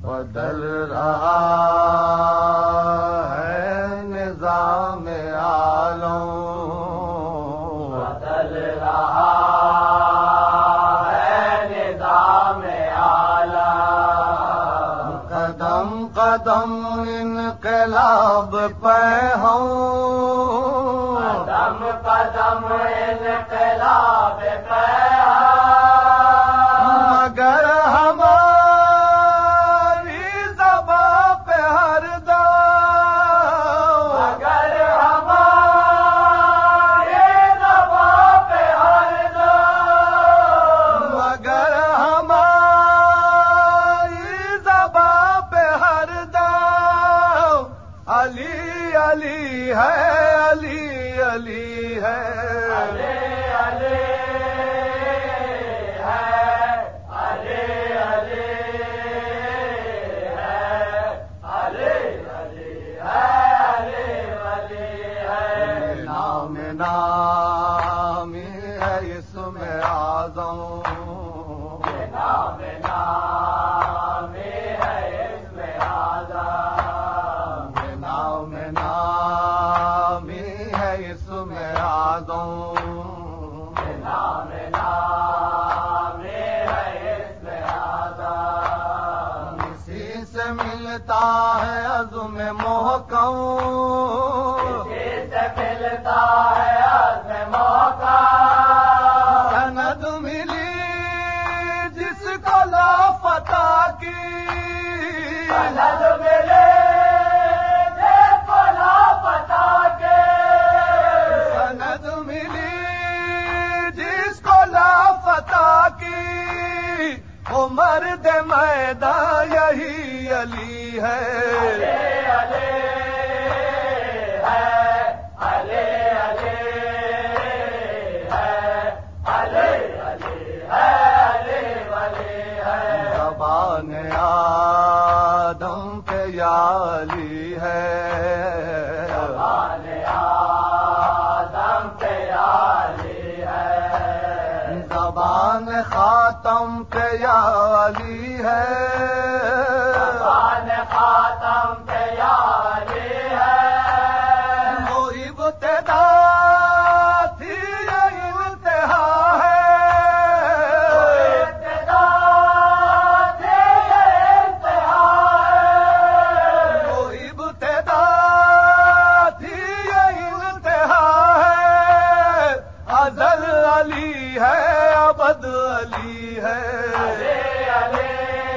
بدل رہا ہے نظام عالم، بدل رہا ہے نظام عالم، قدم قدم انقلاب پہ ہوں، قدم قدم انقلاب پہ مگر ہماری زباں پہ ہر دم، مگر ہماری زباں پہ ہر دم، مگر ہماری زباں پہ ہر دم علی علی ہے، علی علی ہے، علی علی نامی ہے اسم اعظم، نام نامی ہے اسم اعظم، نام نامی ہے اسم اعظم، نام نامی ہے اسم اعظم، اسی سے ملتا ہے عزم محکم، اسی سے ملتا ہے عزم موقع، سند ملی جس کو لافتہ کی، سند ملے جس کو لاپتہ کے، سند ملی جس کو لافتہ کی، وہ مرد میدان یہی علی ہے، علی ہے، علی علی ہے، علی علی ہے، علی ولی ہے، زبان آدم پہ یا علی ہے، زبان آدم پہ علی ہے، زبان خاتم پہ یا علی ہے، زبان خاتم پہ علی ہے، وہ ابتدا تھی یہ انتہا ہے، ابتدا سے یہ انتہا ہے، وہ ابتدا تھی یہ انتہا ہے، ازل علی ہے ابد علی ہے، علی علی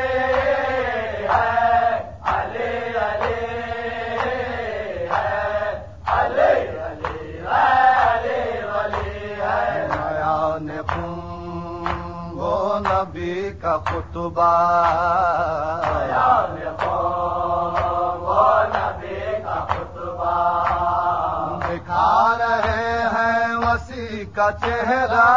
ہے، علی علی ہے، علی علی ہے، علی ولی ہے، بیان خون وہ نبی کا خطبہ، بیان قوم وہ نبی کا خطبہ، دکھا رہے ہیں وسیع کا چہرہ،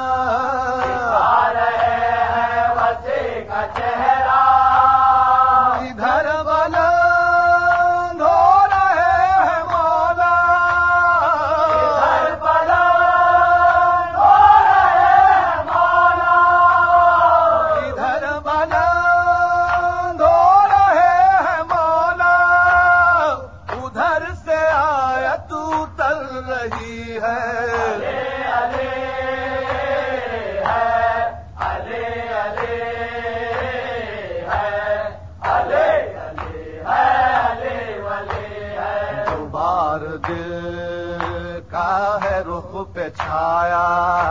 آ رہے ہیں وسیع کا چہرہ، ادھر بلند ہو رہے ہیں مولا، ادھر بلند ہو رہے ہیں مولا، ادھر بلند ہو رہے ہیں مولا، ادھر سے آیت اتر رہی ہے، علی علی ہے، علی علی ہے، علی علی ہے، علی ولی ہے، غبار دل کا ہے رخ پہ چھایا،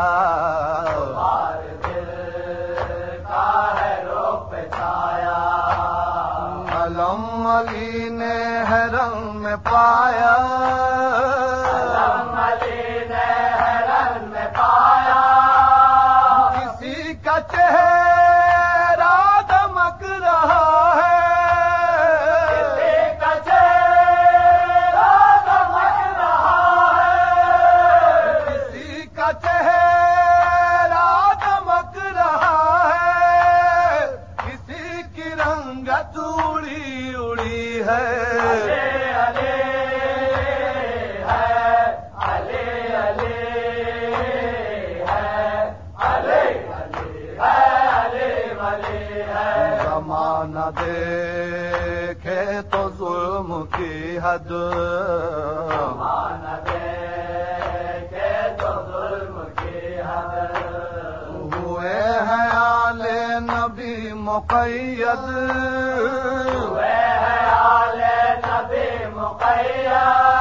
بار دل کا ہے روپ پہ چھایا، علم علی نے حرم میں پایا، علم علی نے حرم میں پایا، کسی کا چہرہ دمک رہا ہے، کسی کا چہرہ دمک رہا ہے، کسی کا چہرہ نہ دیکھے تو ظلم کی حد، نہ دیکھے تو ظلم کی حد، ہوئے ہیں آل نبی مقید، ہوئے ہیں آل نبی مقید،